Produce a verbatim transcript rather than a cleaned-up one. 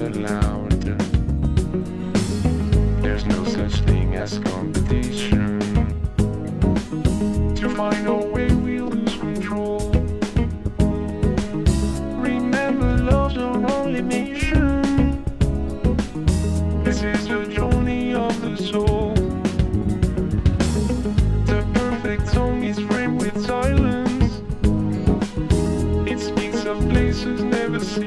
allowed. There's no such thing as competition. To find a way we lose control. Remember, love's our only mission. This is the journey of the soul. The perfect song is framed with silence. It speaks of places never seen.